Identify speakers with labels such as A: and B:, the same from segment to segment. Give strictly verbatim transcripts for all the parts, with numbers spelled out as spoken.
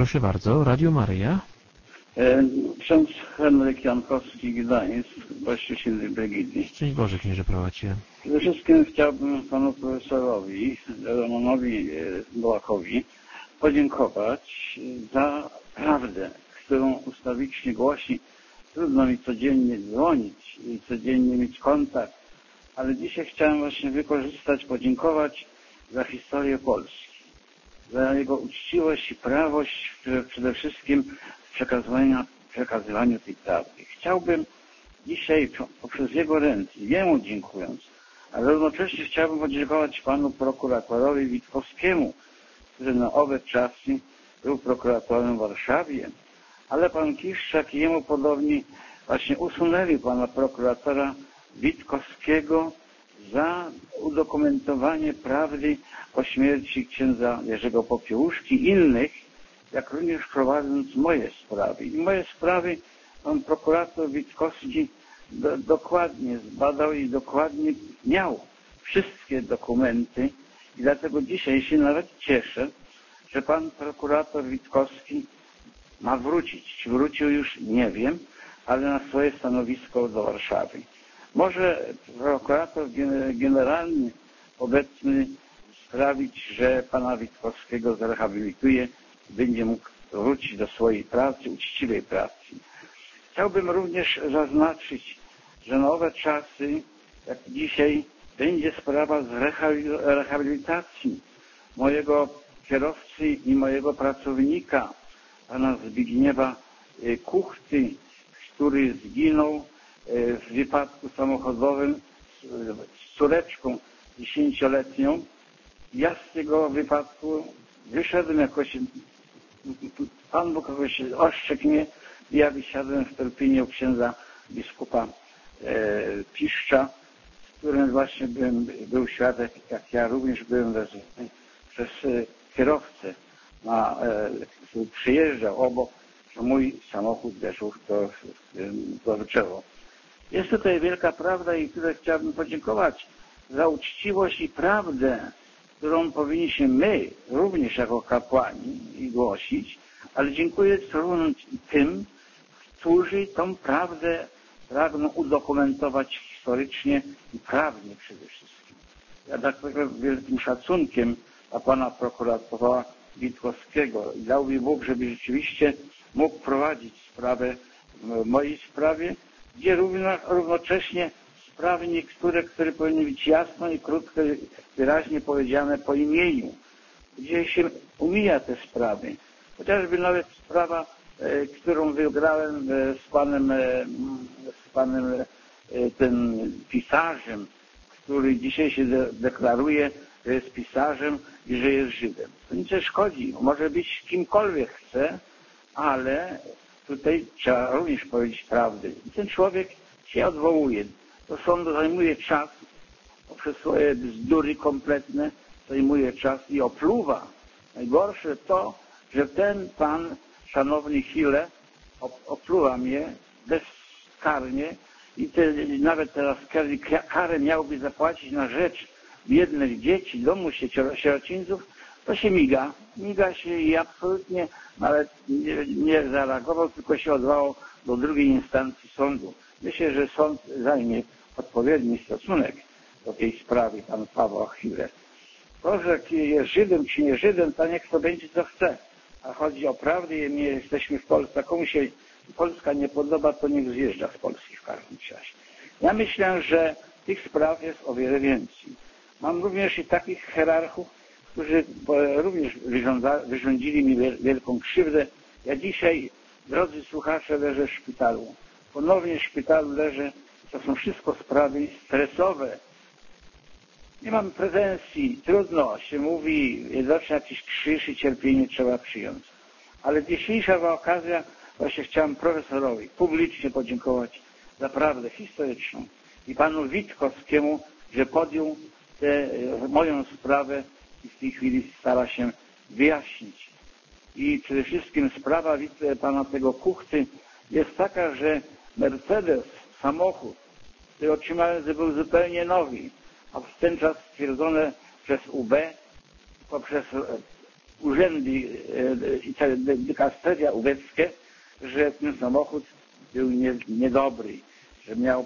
A: Proszę bardzo, Radio Maryja.
B: Ksiądz Henryk Jankowski, Gdańsk, Kościół Świętej Brygidy.
A: Szczęść Boże, księże prowadźcie.
B: Przede wszystkim chciałbym panu profesorowi Ronowi Bołakowi podziękować za prawdę, którą ustawicznie głosi. Trudno mi codziennie dzwonić i codziennie mieć kontakt, ale dzisiaj chciałem właśnie wykorzystać, podziękować za historię Polski, za jego uczciwość i prawość przede wszystkim w przekazywaniu, przekazywaniu tej prawdy. Chciałbym dzisiaj poprzez jego ręce, jemu dziękując, ale równocześnie chciałbym podziękować panu prokuratorowi Witkowskiemu, który na owe czasy był prokuratorem w Warszawie, ale pan Kiszczak i jemu podobni właśnie usunęli pana prokuratora Witkowskiego za udokumentowanie prawdy o śmierci księdza Jerzego Popiełuszki i innych, jak również prowadząc moje sprawy. I moje sprawy pan prokurator Witkowski do, dokładnie zbadał i dokładnie miał wszystkie dokumenty i dlatego dzisiaj się nawet cieszę, że pan prokurator Witkowski ma wrócić. Czy wrócił już? Nie wiem, ale na swoje stanowisko do Warszawy. Może prokurator generalny obecny sprawić, że pana Witkowskiego zrehabilituje i będzie mógł wrócić do swojej pracy, uczciwej pracy. Chciałbym również zaznaczyć, że nowe czasy, jak dzisiaj, będzie sprawa z rehabilitacji mojego kierowcy i mojego pracownika, pana Zbigniewa Kuchty, który zginął w wypadku samochodowym z córeczką dziesięcioletnią. Ja z tego wypadku wyszedłem jakoś, Pan Bóg jakoś ostrzegł mnie i ja wysiadłem w Perpinie u księdza biskupa e, Piszcza, z którym właśnie byłem, był świadek, jak ja również byłem wezwany przez e, kierowcę, na, e, który przyjeżdżał obok, że mój samochód weszł w to, w to drzewo. Jest tutaj wielka prawda i tutaj chciałbym podziękować za uczciwość i prawdę, którą powinniśmy my również jako kapłani głosić, ale dziękuję tym, którzy tą prawdę pragną udokumentować historycznie i prawnie przede wszystkim. Ja dlatego wielkim szacunkiem dla pana prokuratora Witkowskiego i dałby Bóg, żeby rzeczywiście mógł prowadzić sprawę w mojej sprawie, gdzie równocześnie sprawy niektóre, które powinny być jasno i krótko, wyraźnie powiedziane po imieniu, gdzie się umija te sprawy. Chociażby nawet sprawa, e, którą wygrałem e, z panem, e, z panem e, tym pisarzem, który dzisiaj się de deklaruje, że jest pisarzem i że jest Żydem. To nic nie szkodzi. Może być kimkolwiek chce, ale tutaj trzeba również powiedzieć prawdę. I ten człowiek się odwołuje. Do sądu zajmuje czas, poprzez swoje bzdury kompletne zajmuje czas i opluwa. Najgorsze to, że ten pan, szanowny Hille, opluwa mnie bezkarnie i te, nawet teraz karę miałby zapłacić na rzecz biednych dzieci, domu sierocińców, to się miga. Miga się i absolutnie nawet nie, nie zareagował, tylko się odwołał do drugiej instancji sądu. Myślę, że sąd zajmie odpowiedni stosunek do tej sprawy pan Paweł Hille. To, że jest Żydem czy nie Żydem, to niech to będzie co chce. A chodzi o prawdę i my jesteśmy w Polsce. Komu się Polska nie podoba, to niech zjeżdża z Polski w każdym czasie. Ja myślę, że tych spraw jest o wiele więcej. Mam również i takich hierarchów, którzy również wyrządzili mi wielką krzywdę. Ja dzisiaj, drodzy słuchacze, leżę w szpitalu. Ponownie w szpitalu leżę. To są wszystko sprawy stresowe. Nie mam pretensji, trudno się mówi, jednocześnie jakiś krzyż i cierpienie trzeba przyjąć. Ale dzisiejsza okazja, właśnie chciałem profesorowi publicznie podziękować za prawdę historyczną i panu Witkowskiemu, że podjął tę moją sprawę i w tej chwili stara się wyjaśnić. I przede wszystkim sprawa pana tego Kuchty jest taka, że Mercedes, samochód, który otrzymałem, że był zupełnie nowy, a w ten czas stwierdzone przez U B, poprzez urzędy i te dykasteria uweckie, że ten samochód był nie, niedobry, że miał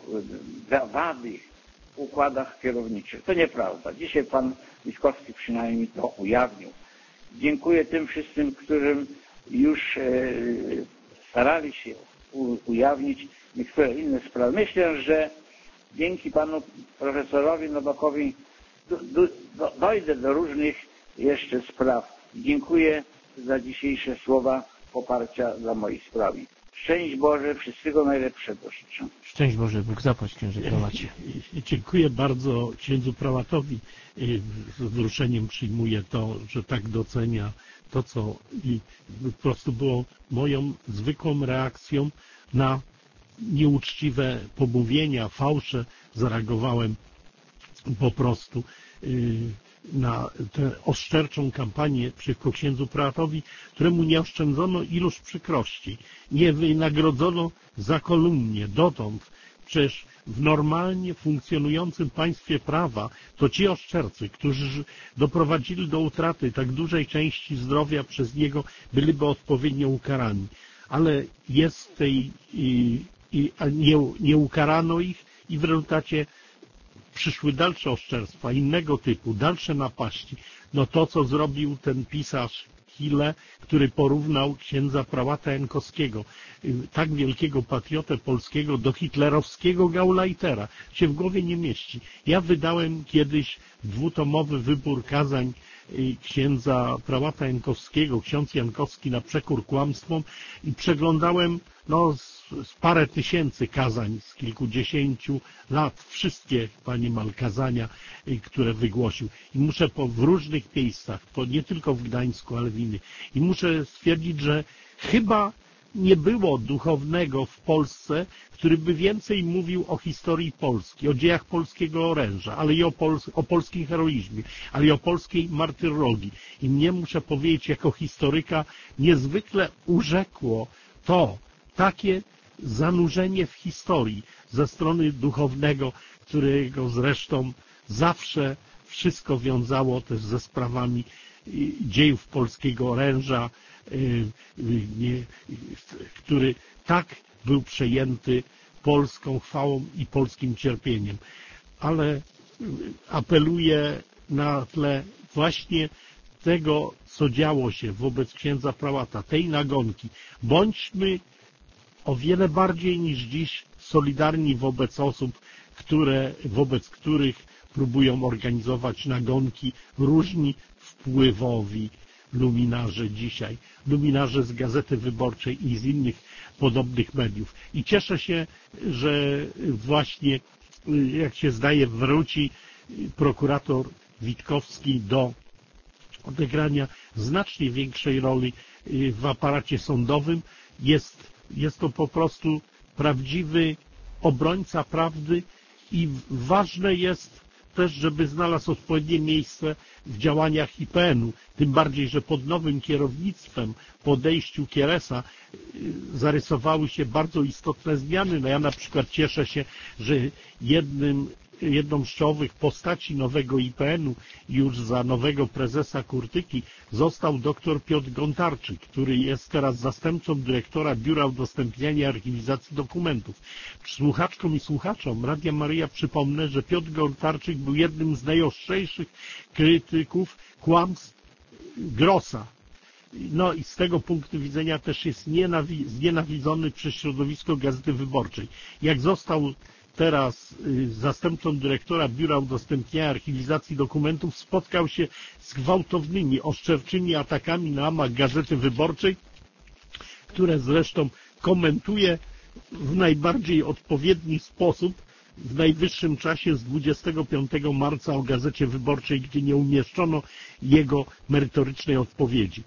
B: wady w układach kierowniczych. To nieprawda. Dzisiaj pan Witkowski przynajmniej to ujawnił. Dziękuję tym wszystkim, którym już starali się ujawnić niektóre inne sprawy. Myślę, że dzięki panu profesorowi Nowakowi do, do, do, dojdę do różnych jeszcze spraw. Dziękuję za dzisiejsze słowa poparcia dla mojej sprawy. Szczęść Boże, wszystkiego najlepszego życzę.
A: Szczęść Boże, Bóg zapłać, księże prałacie.
C: Dziękuję bardzo księdzu prałatowi. Z wzruszeniem przyjmuję to, że tak docenia to, co i po prostu było moją zwykłą reakcją na nieuczciwe pomówienia, fałsze. Zareagowałem po prostu na tę oszczerczą kampanię przeciwko księdzu prałatowi, któremu nie oszczędzono iluż przykrości, nie wynagrodzono za kolumnię. Dotąd przecież w normalnie funkcjonującym państwie prawa to ci oszczercy, którzy doprowadzili do utraty tak dużej części zdrowia przez niego, byliby odpowiednio ukarani. Ale jest tej i, i nie, nie ukarano ich i w rezultacie przyszły dalsze oszczerstwa innego typu, dalsze napaści. No to, co zrobił ten pisarz Hille, który porównał księdza prałata Jankowskiego, tak wielkiego patriotę polskiego, do hitlerowskiego Gauleitera, się w głowie nie mieści. Ja wydałem kiedyś dwutomowy wybór kazań księdza prałata Jankowskiego, ksiądz Jankowski na przekór kłamstwom i przeglądałem no, z, z parę tysięcy kazań z kilkudziesięciu lat, wszystkie, panie mal, kazania, które wygłosił. I muszę po, w różnych miejscach, po, nie tylko w Gdańsku, ale w innych. I muszę stwierdzić, że chyba nie było duchownego w Polsce, który by więcej mówił o historii Polski, o dziejach polskiego oręża, ale i o, pols o polskim heroizmie, ale i o polskiej martyrologii. I mnie, muszę powiedzieć, jako historyka niezwykle urzekło to, takie zanurzenie w historii ze strony duchownego, którego zresztą zawsze wszystko wiązało też ze sprawami dziejów polskiego oręża, który tak był przejęty polską chwałą i polskim cierpieniem. Ale apeluję na tle właśnie tego, co działo się wobec księdza prałata, tej nagonki. Bądźmy o wiele bardziej niż dziś solidarni wobec osób, które, wobec których próbują organizować nagonki różni wpływowi luminarze dzisiaj, luminarze z Gazety Wyborczej i z innych podobnych mediów. I cieszę się, że właśnie, jak się zdaje, wróci prokurator Witkowski do odegrania znacznie większej roli w aparacie sądowym. Jest, jest to po prostu prawdziwy obrońca prawdy i ważne jest też, żeby znalazł odpowiednie miejsce w działaniach I P N u. Tym bardziej, że pod nowym kierownictwem, po odejściu Kieresa zarysowały się bardzo istotne zmiany. No ja na przykład cieszę się, że jednym jedną z czołowych postaci nowego I P N u już za nowego prezesa Kurtyki został dr Piotr Gontarczyk, który jest teraz zastępcą dyrektora Biura Udostępniania i Archiwizacji Dokumentów. Słuchaczkom i słuchaczom Radia Maryja przypomnę, że Piotr Gontarczyk był jednym z najostrzejszych krytyków kłamstw Grossa. No i z tego punktu widzenia też jest znienawidzony przez środowisko Gazety Wyborczej. Jak został teraz zastępcą dyrektora Biura Udostępniania i Archiwizacji Dokumentów, spotkał się z gwałtownymi, oszczerczymi atakami na amach Gazety Wyborczej, które zresztą komentuje w najbardziej odpowiedni sposób w najwyższym czasie z dwudziestego piątego marca o Gazecie Wyborczej, gdzie nie umieszczono jego merytorycznej odpowiedzi.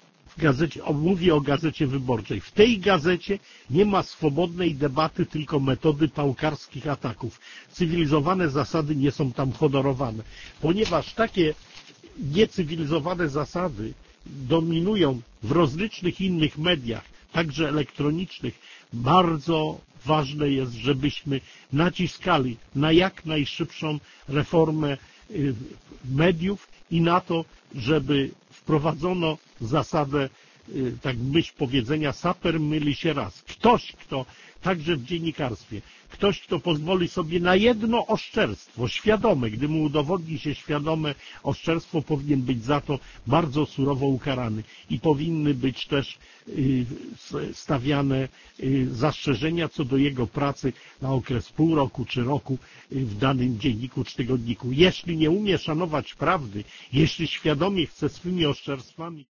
C: W gazecie, mówi o Gazecie Wyborczej. W tej gazecie nie ma swobodnej debaty, tylko metody pałkarskich ataków. Cywilizowane zasady nie są tam honorowane. Ponieważ takie niecywilizowane zasady dominują w rozlicznych innych mediach, także elektronicznych, bardzo ważne jest, żebyśmy naciskali na jak najszybszą reformę mediów i na to, żeby wprowadzono zasadę, tak myśl powiedzenia, saper myli się raz. Ktoś, kto, także w dziennikarstwie, ktoś, kto pozwoli sobie na jedno oszczerstwo, świadome, gdy mu udowodni się świadome oszczerstwo, powinien być za to bardzo surowo ukarany i powinny być też stawiane zastrzeżenia co do jego pracy na okres pół roku czy roku w danym dzienniku czy tygodniku. Jeśli nie umie szanować prawdy, jeśli świadomie chce swymi oszczerstwami